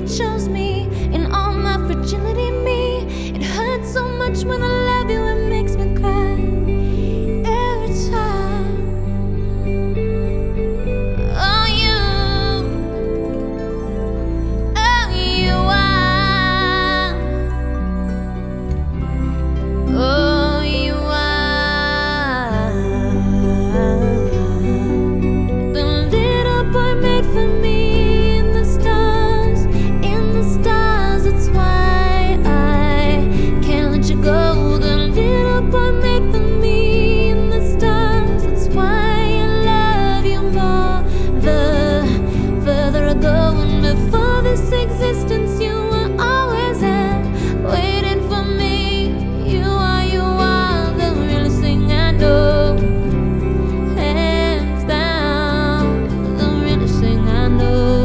chose me in all my fragility. Me, it hurts so much when I love you. It makes me cry every time. Oh, you are. Oh, you are the little boy made for me. Go, the little boy made for me in the stars. That's why I love you more. The further I go, and before this existence, you were always there, waiting for me. You are the realest thing I know. Hands down, the realest thing I know.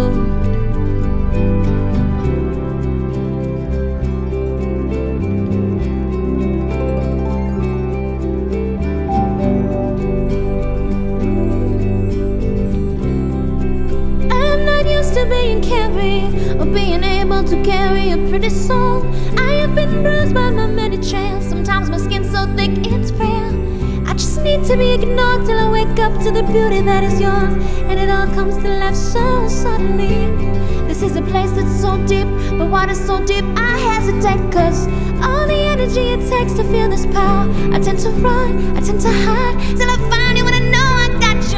To being carried, or being able to carry a pretty soul. I have been bruised by my many trails. Sometimes my skin's so thick it's frail. I just need to be ignored till I wake up to the beauty that is yours, and it all comes to life so suddenly. This is a place that's so deep, but water so deep I hesitate, cause all the energy it takes to feel this power. I tend to run, I tend to hide, till I find you when I know I got you.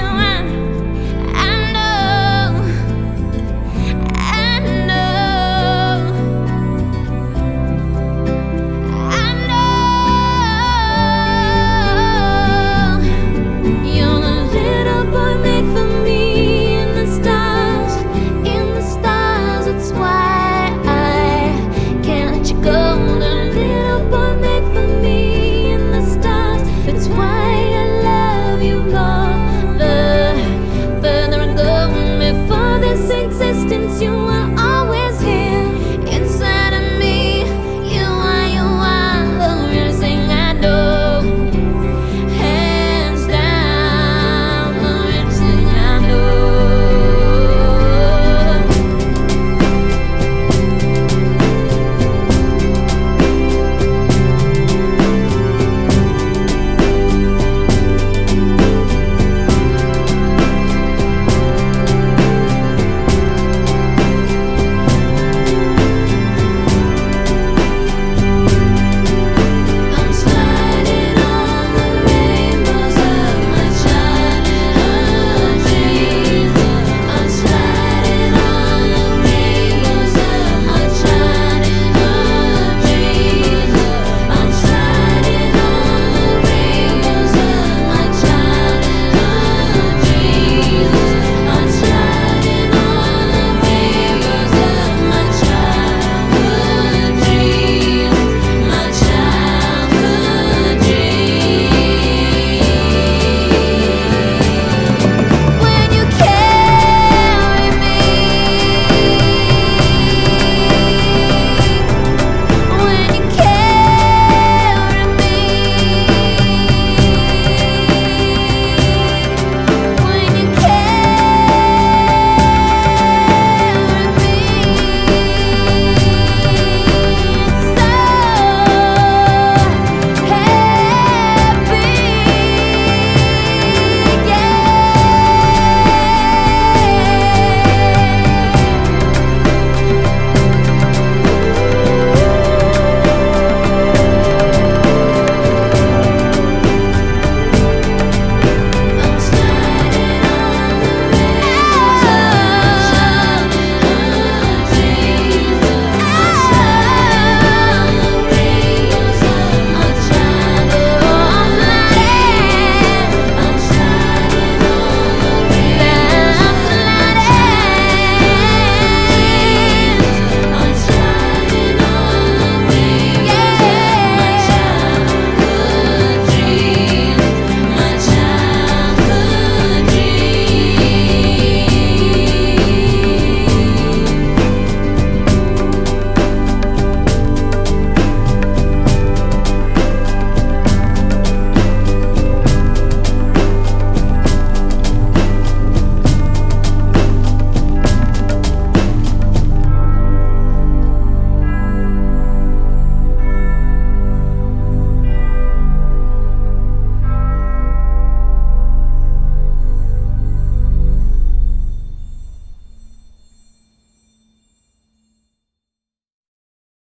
Existence, you